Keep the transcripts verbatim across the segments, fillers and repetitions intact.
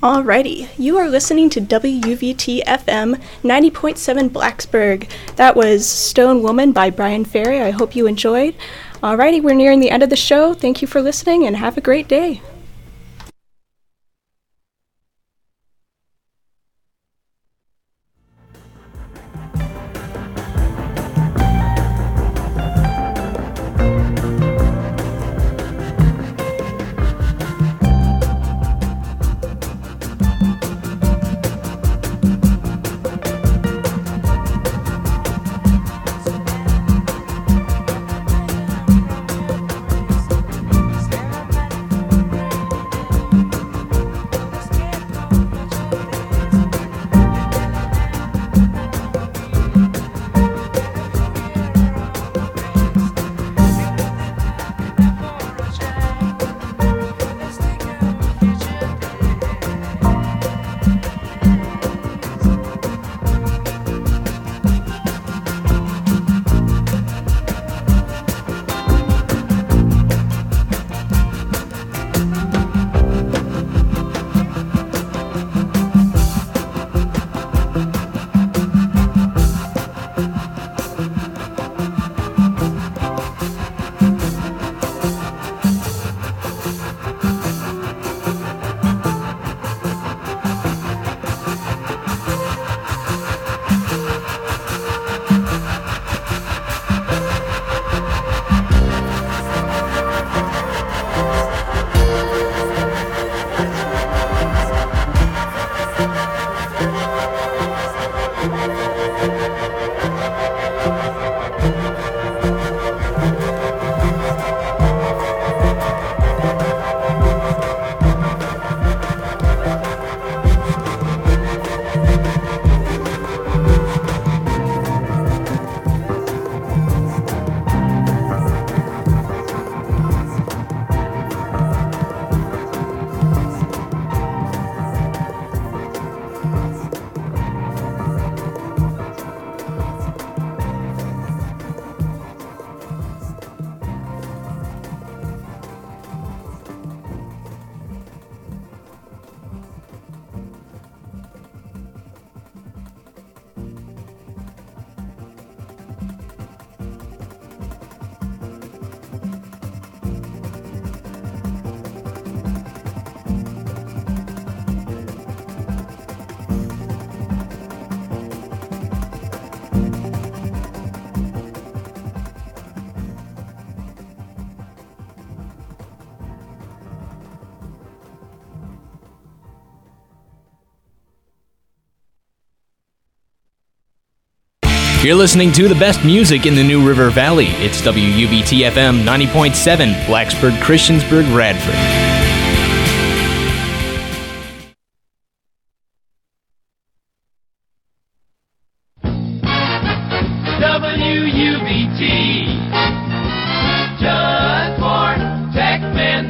Alrighty, you are listening to W U V T F M ninety point seven Blacksburg. That was Stone Woman by Brian Ferry. I hope you enjoyed. Alrighty, we're nearing the end of the show. Thank you for listening and have a great day. You're listening to the best music in the New River Valley. It's W U V T F M ninety point seven, Blacksburg, Christiansburg, Radford. W U V T, just for Techmen.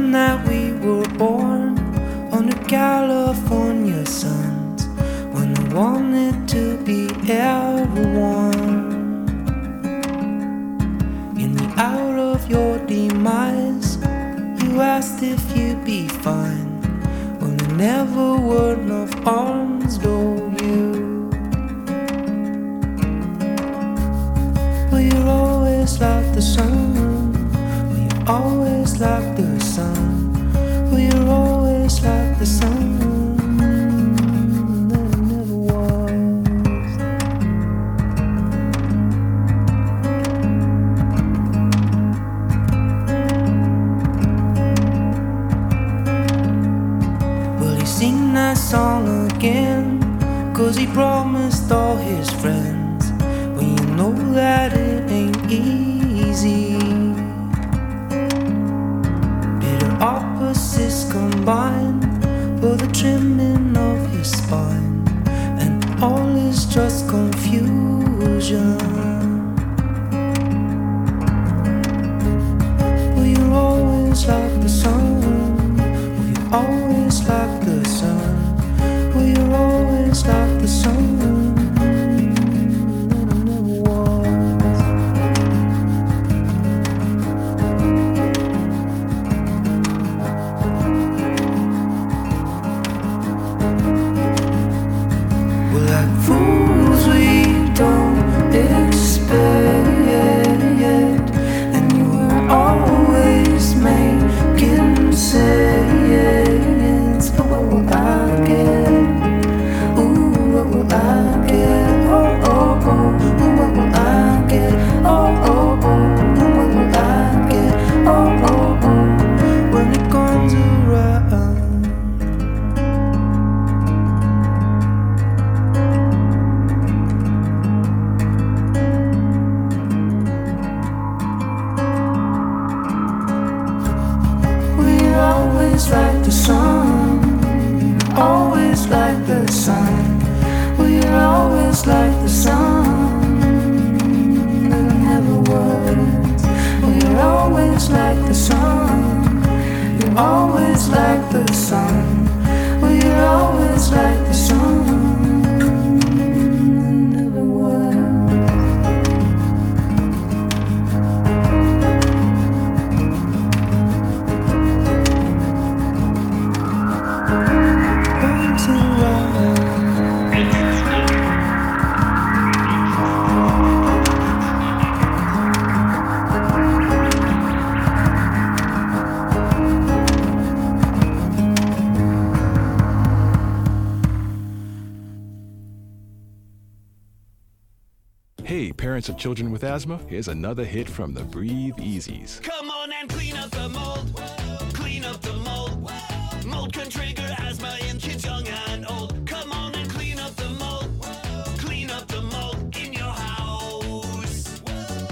time that we were born under California suns, when I wanted to be everyone. In the hour of your demise, you asked if you'd be fine. Well, there never were enough arms, though you. Well, you're always like the sun. Well, you're always like the sun. Well, you're always like the sun. That it never was. Will he sing that song again? 'Cause he promised all his friends. Well, you know that it ain't easy. Bitter opposites combine for the trimming of his spine, and all is just confusion. Well, you're always like the sun. Well, you're always like the sun. Well, you're always like the sun. Of children with asthma, here's another hit from the Breathe Easies. Come on and clean up the mold, clean up the mold. Mold can trigger asthma in kids young and old. Come on and clean up the mold, clean up the mold in your house.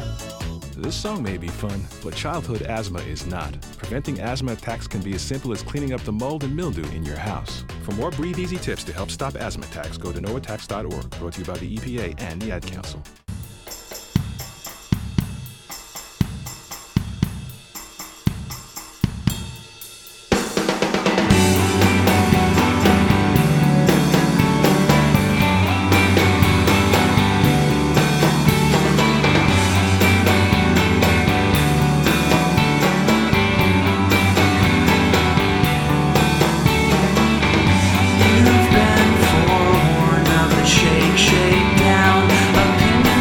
This song may be fun, but childhood asthma is not. Preventing asthma attacks can be as simple as cleaning up the mold and mildew in your house. For more Breathe Easy tips to help stop asthma attacks, go to no attacks dot org, brought to you by the E P A and the Ad Council. You've been forewarned of the shake, shake down opinion.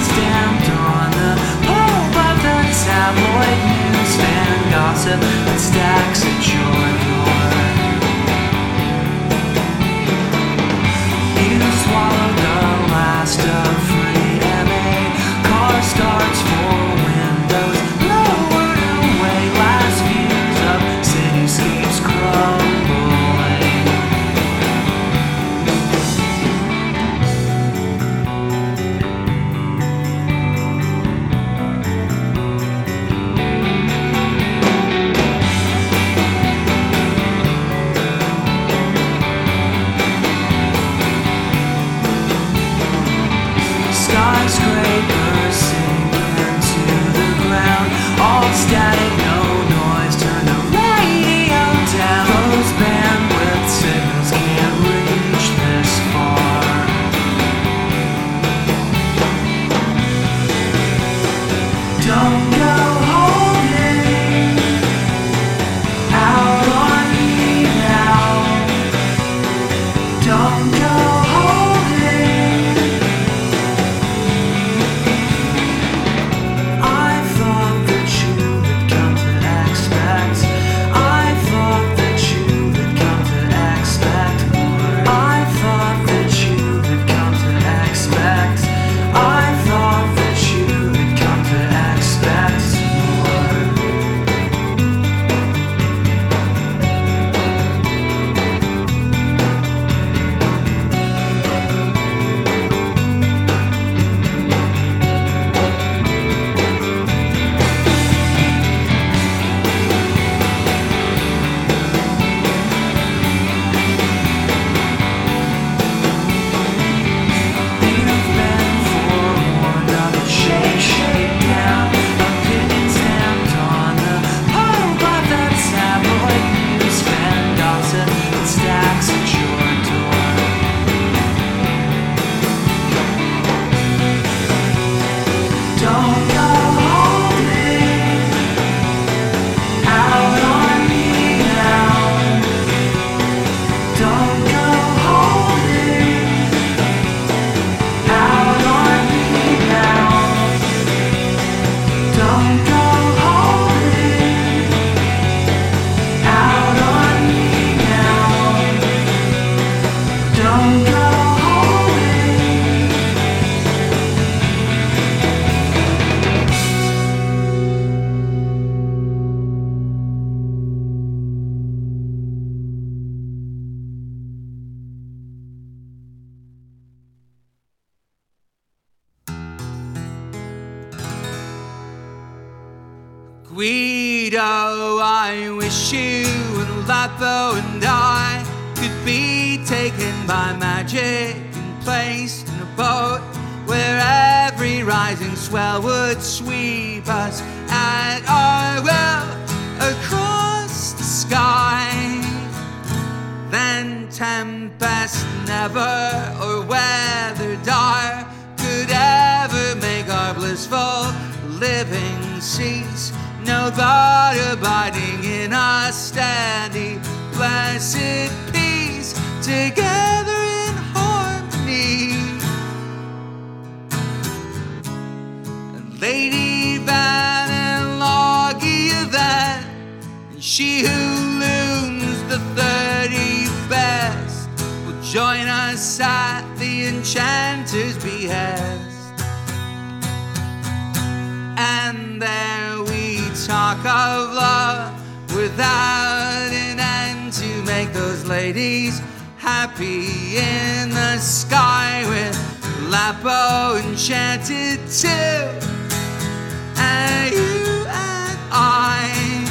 Guido, I wish you and Lapo and I could be taken by magic and placed in a boat where every rising swell would sweep us at our will across the sky. Then tempest never or weather dire could ever make our blissful living cease. No God abiding in a steady, blessed peace, together in harmony. And Lady Van and Logia then, and she who looms the thirty best, will join us at the enchanter's behest. And there we talk of love without an end, to make those ladies happy in the sky, with Lapo enchanted too, and you and I.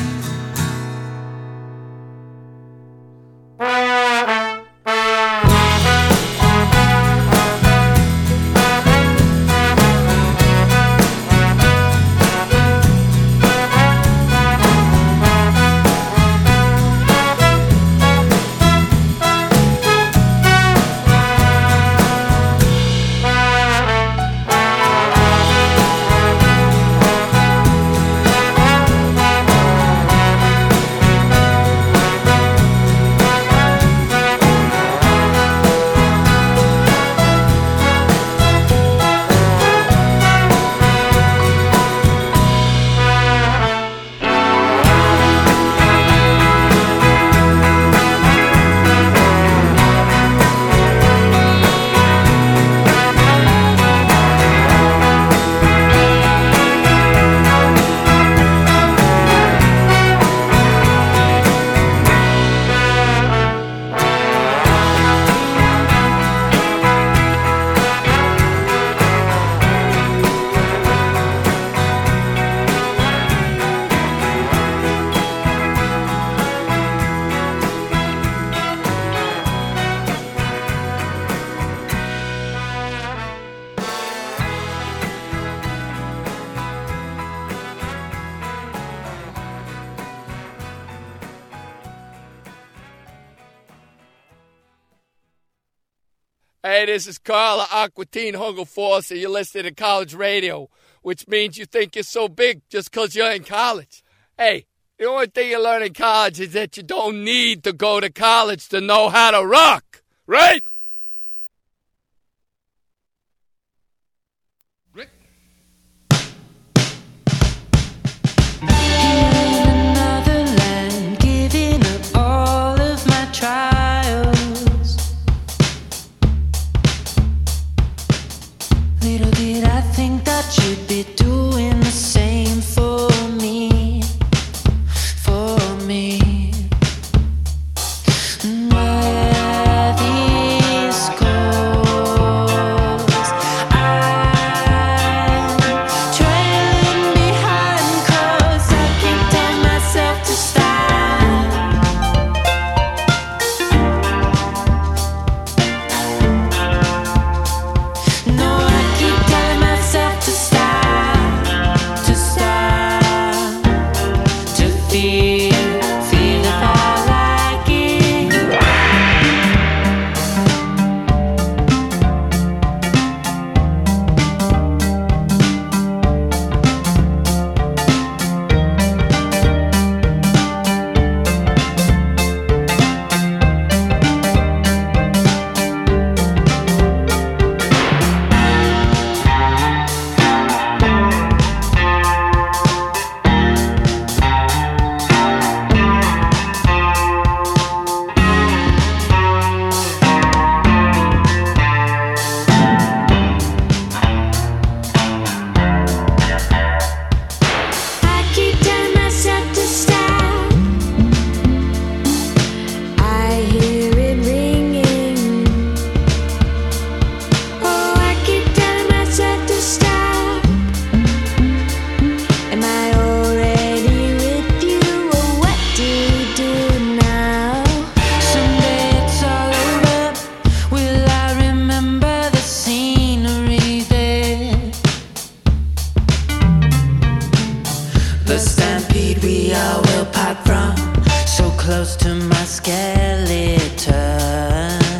Hey, this is Carla Aquatine Hungle Force, and you're listening to college radio, which means you think you're so big just because you're in college. Hey, the only thing you learn in college is that you don't need to go to college to know how to rock, right? Rick? Another land, giving up all of my trials. Little did I think that you'd be doing the same for me, for me. Where this goes, I'm trailing behind, 'cause I can't tell myself to stop. No, I keep telling myself to stop. close to my skeleton.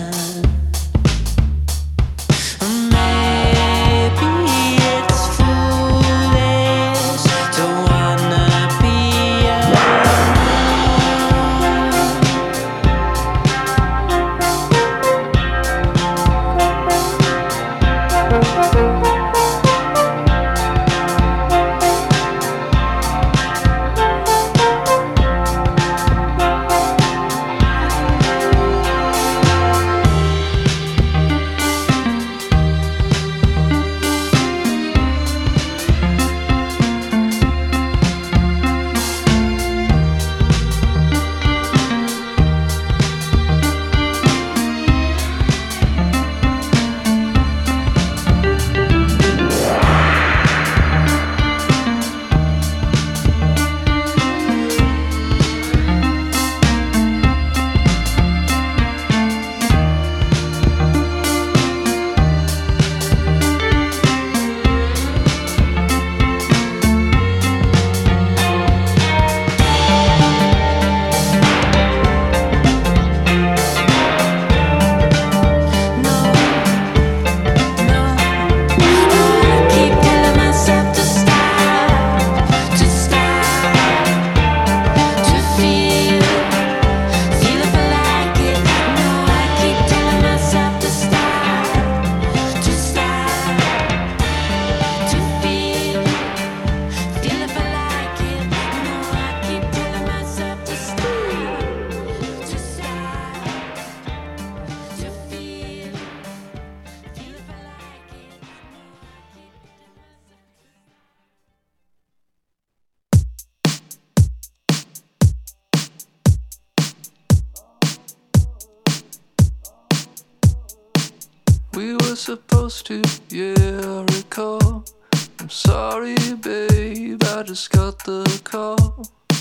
We were supposed to, yeah, I recall. I'm sorry, babe, I just got the call.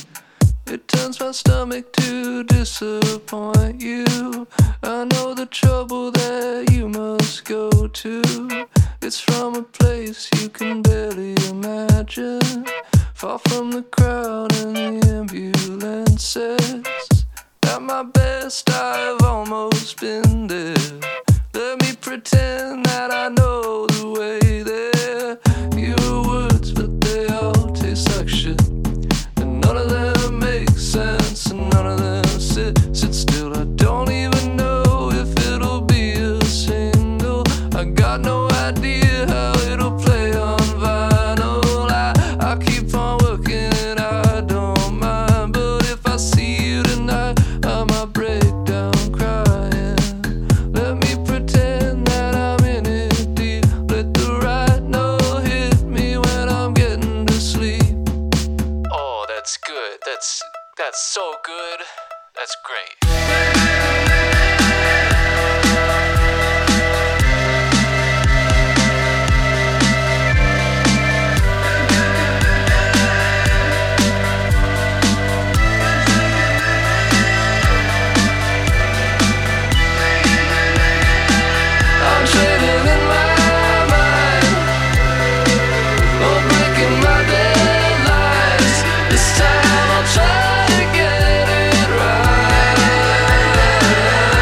It turns my stomach to disappoint you. I know the trouble that you must go to. It's from a place you can barely imagine, far from the crowd and the ambulances. At my best, I've almost been there. Let me pretend that I know the way there. Your words, but they all taste like shit, and none of them make sense, and none of them sit, sit still. I don't even know if it'll be a single. I got no idea how it'll play on vinyl. I, I keep on working and I don't mind, but if I see you tonight, I might break down crying. Let me pretend that I'm in it deep. Let the right note hit me when I'm getting to sleep. Oh, that's good. That's that's so good. That's great. I'm trading in my mind, or breaking my deadlines. This time I'll try to get it right.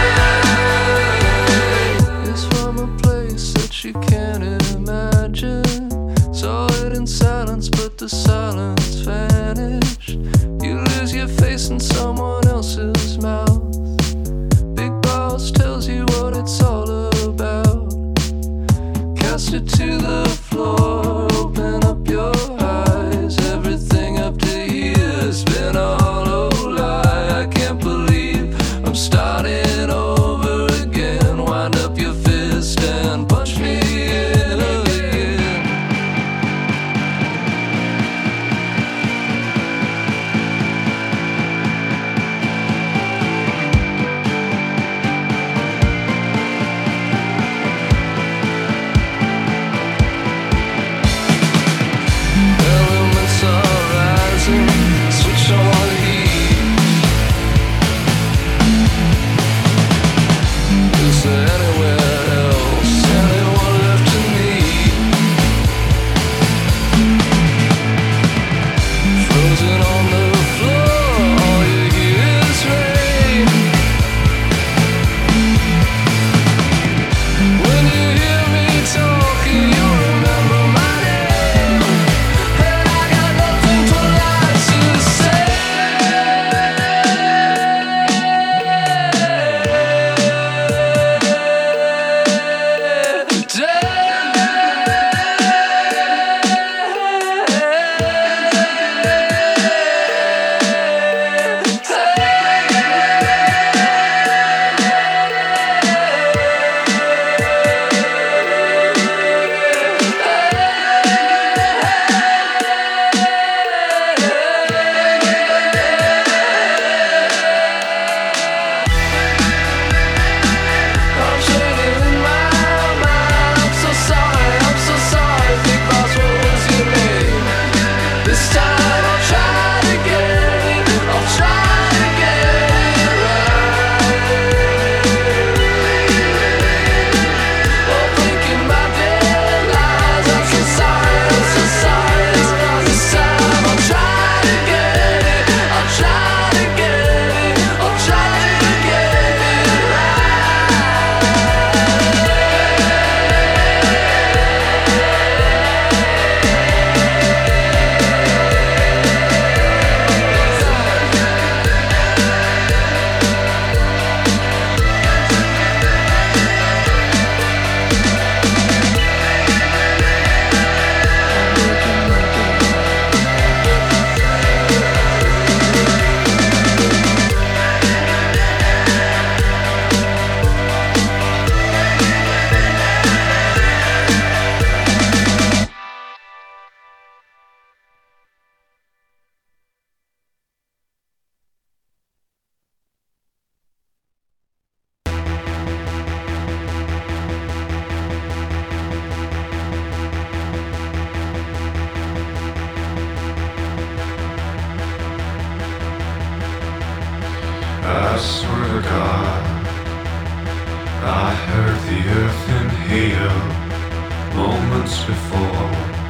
moments before.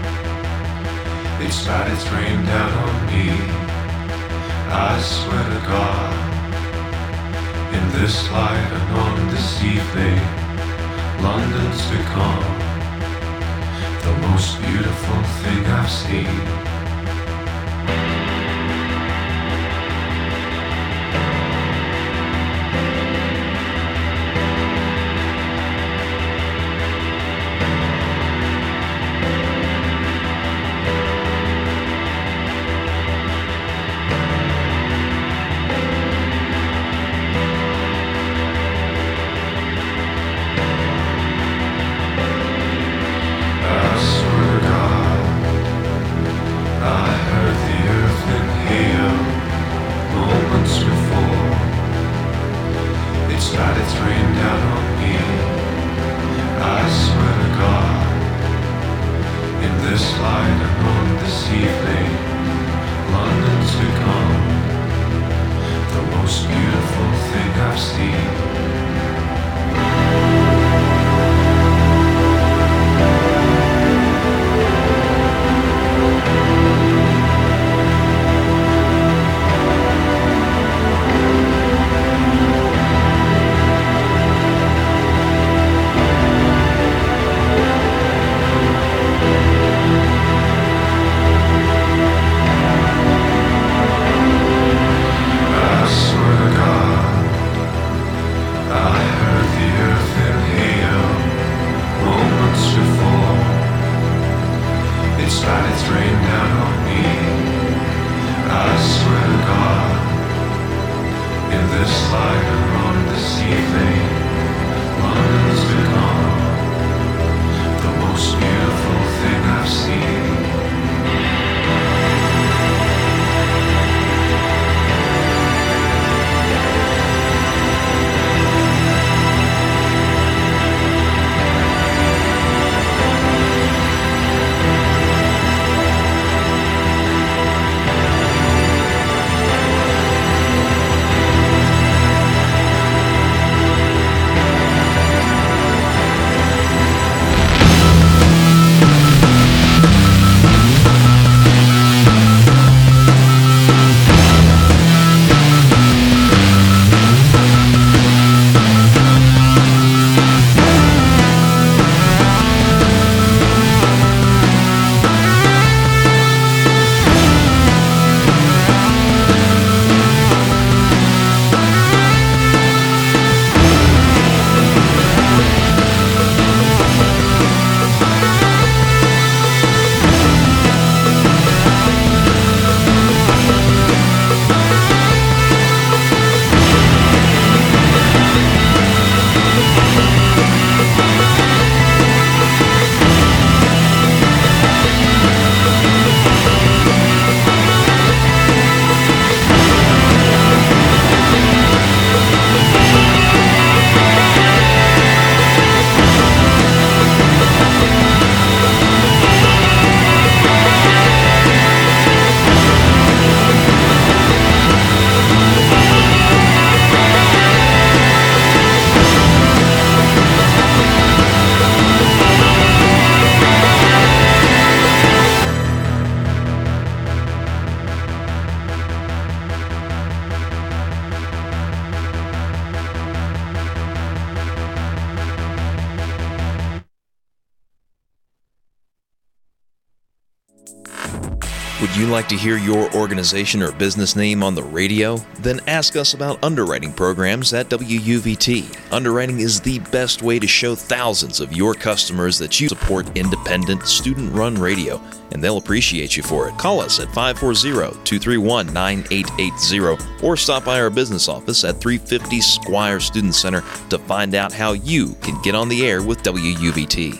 It's bad, it's rained down on me. I swear to God, in this light and on this evening, London's become the most beautiful thing I've seen. Would you like to hear your organization or business name on the radio? Then ask us about underwriting programs at W U V T. Underwriting is the best way to show thousands of your customers that you support independent, student-run radio, and they'll appreciate you for it. Call us at five four zero, two three one, nine eight eight zero or stop by our business office at three fifty Squire Student Center to find out how you can get on the air with W U V T.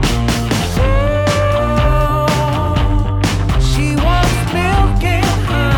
She wants milk and honey.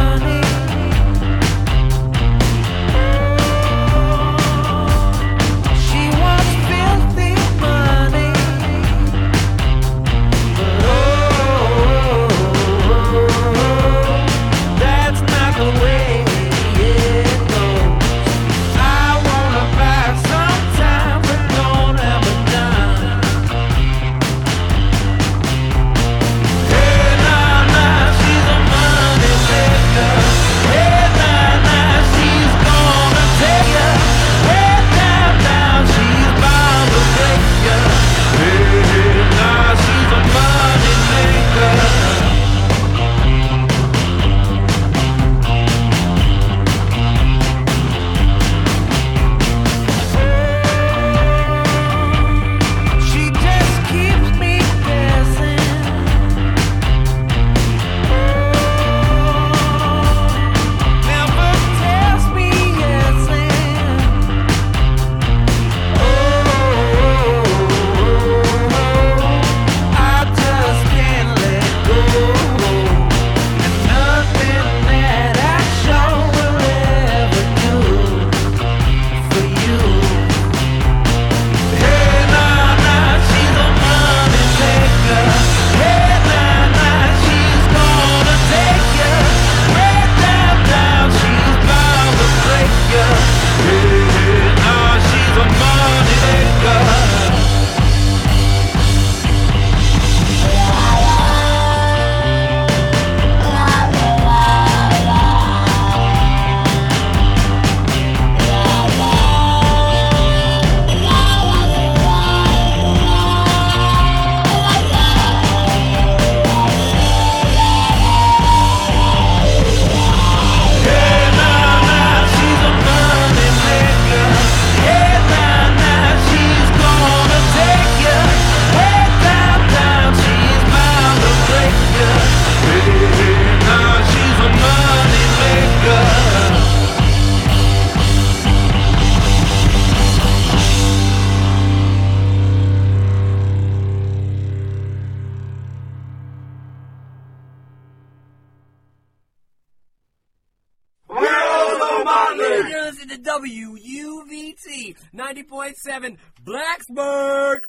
listen to W U V T ninety point seven Blacksburg.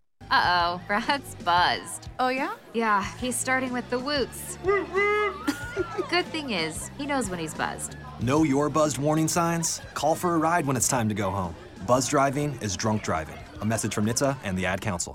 Uh-oh, Brad's buzzed. Oh, yeah? Yeah, he's starting with the woots. Good thing is, he knows when he's buzzed. Know your buzzed warning signs? Call for a ride when it's time to go home. Buzz driving is drunk driving. A message from N H T S A and the Ad Council.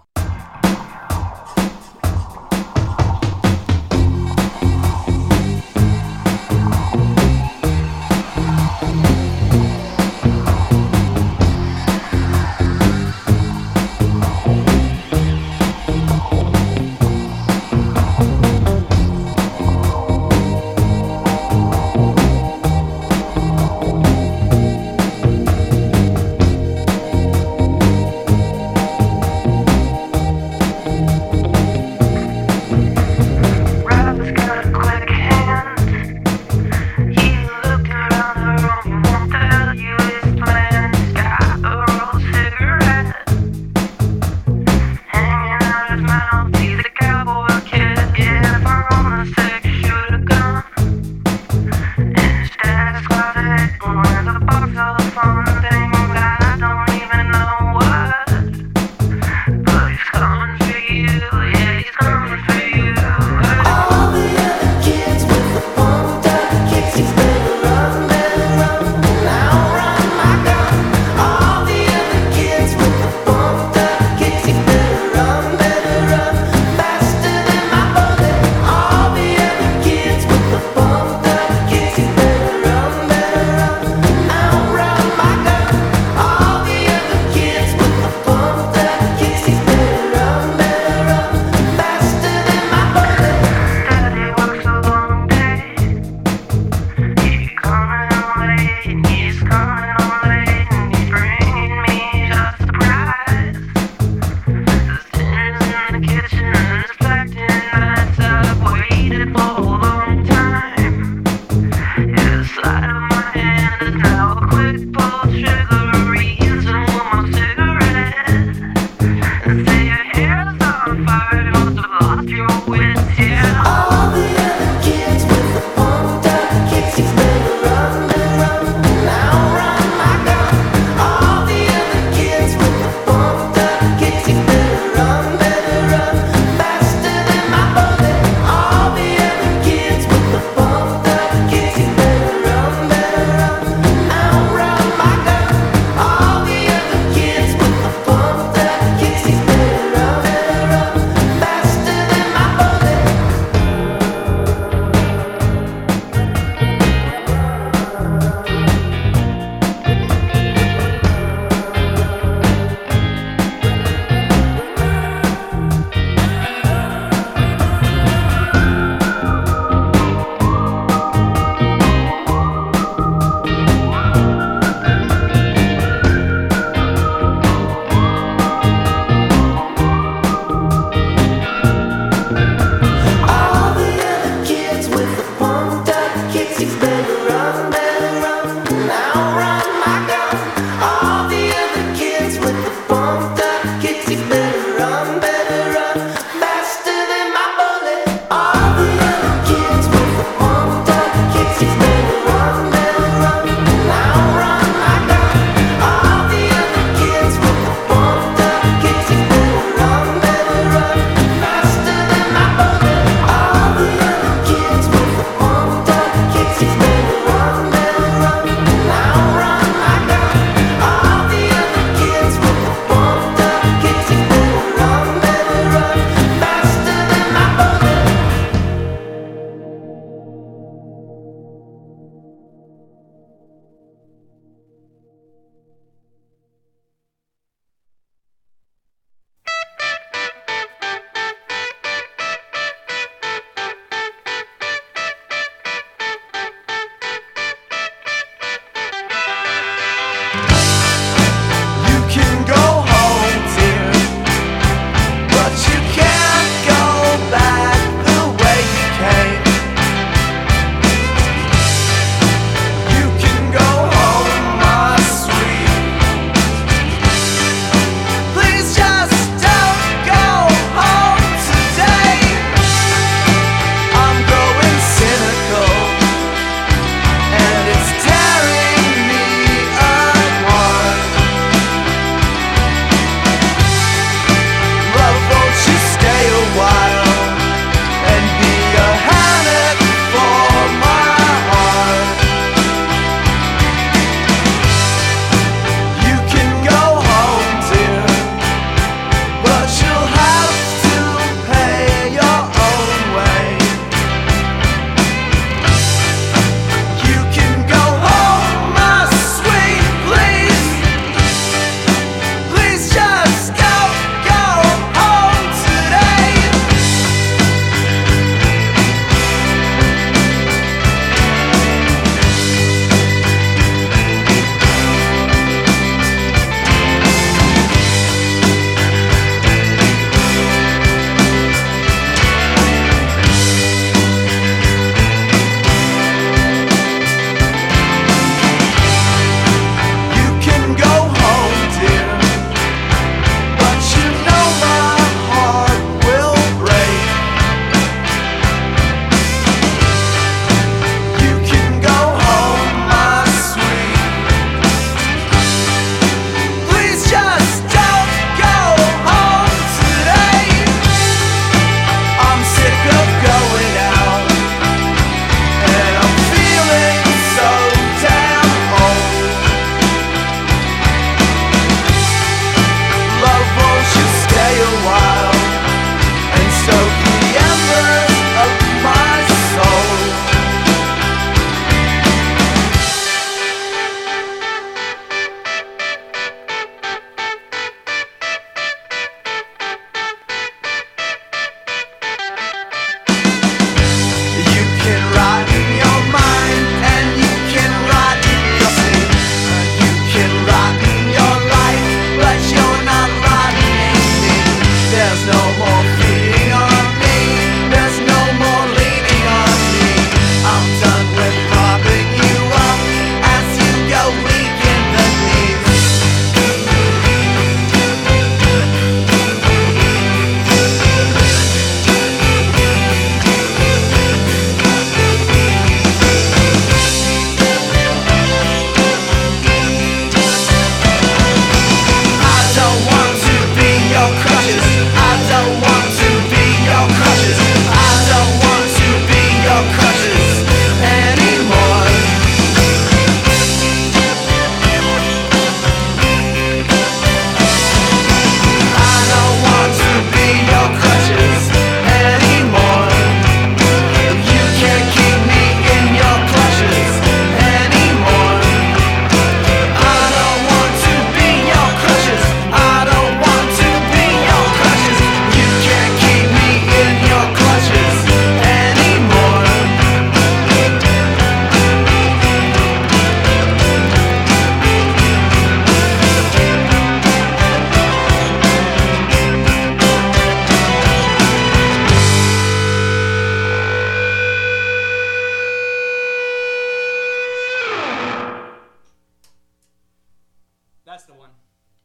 That's the one.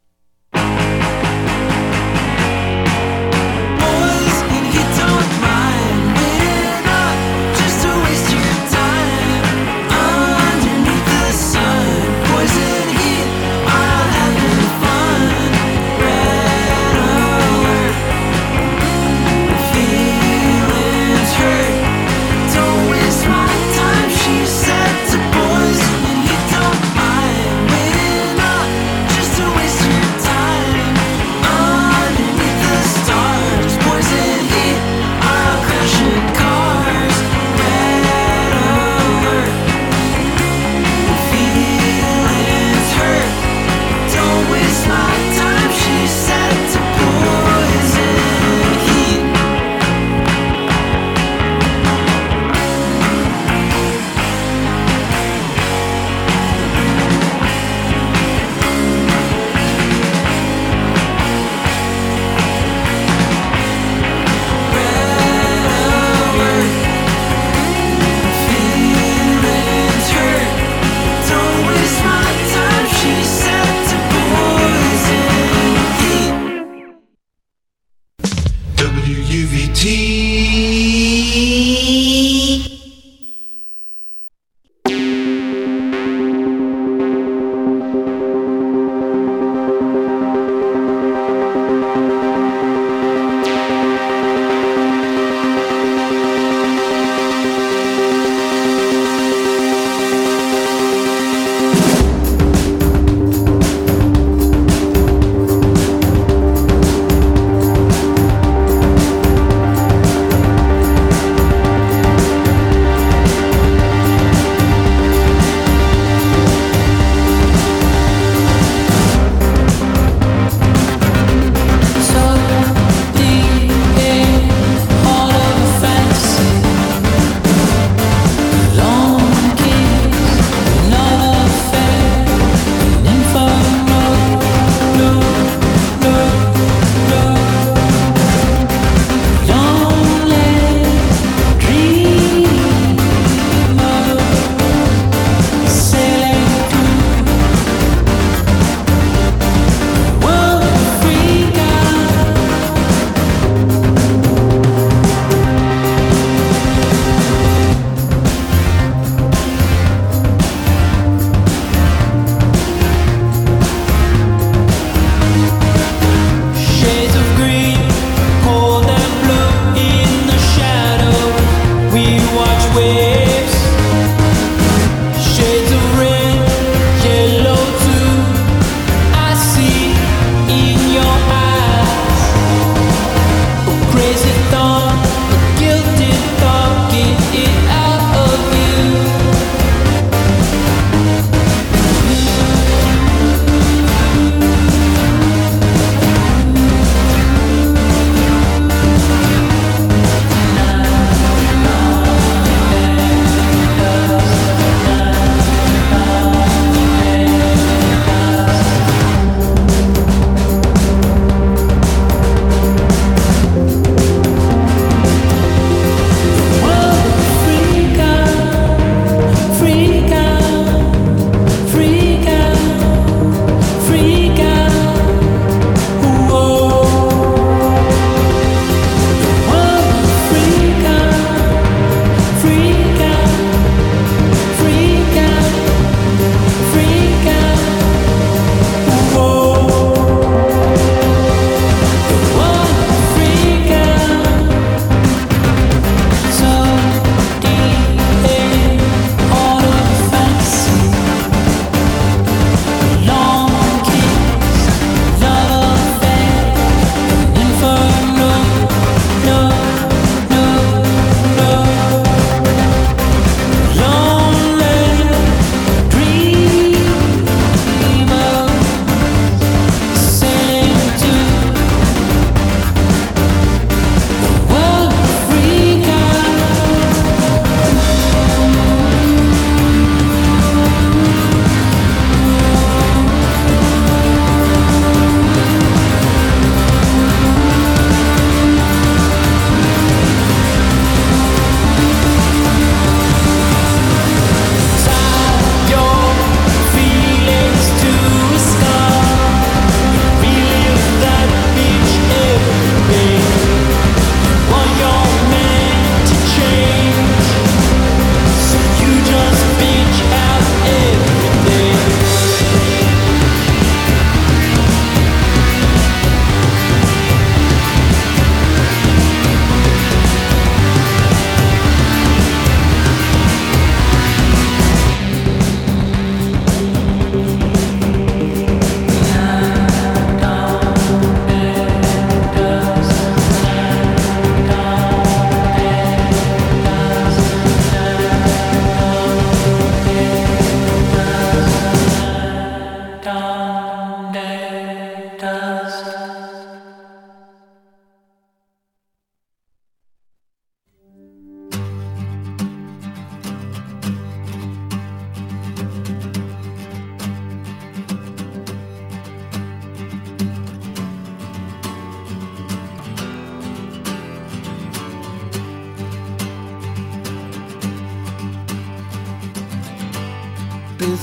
Boys, and you don't mind waiting up just to waste your time underneath the sun. Poison heat, all having fun. Red alert, feelings hurt. Don't waste my time, she said to boys, and you don't mind waiting up just to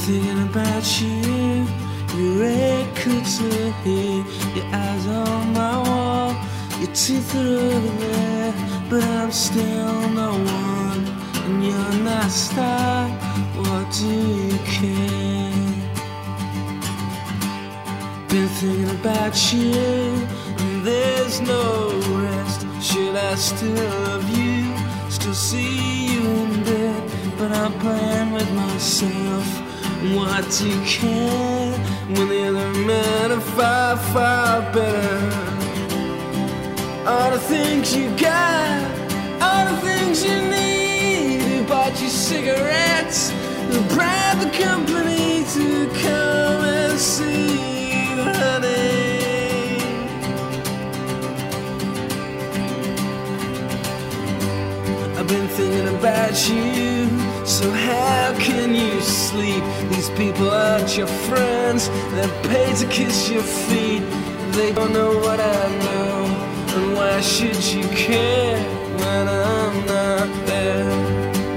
thinking about you. Your red curtain here, your eyes on my wall, your teeth are over there, but I'm still no one, and you're not a star. What do you care? Been thinking about you, and there's no rest. Should I still love you, still see you in bed, but I'm playing with myself. What do you care when the other men are far, far better? All the things you got, all the things you need. Who bought you cigarettes, who bribed the company to come and see you, honey? I've been thinking about you, so how can you sleep? These people aren't your friends, they're paid to kiss your feet. They don't know what I know, and why should you care when I'm not there?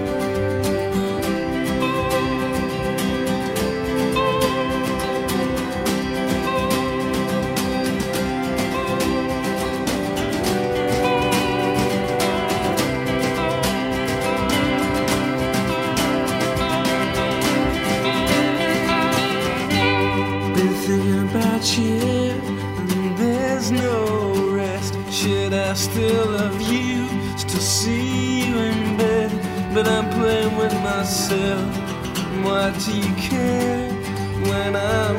You, and there's no rest. Should I still love you, still see you in bed, but I'm playing with myself. Why do you care when I'm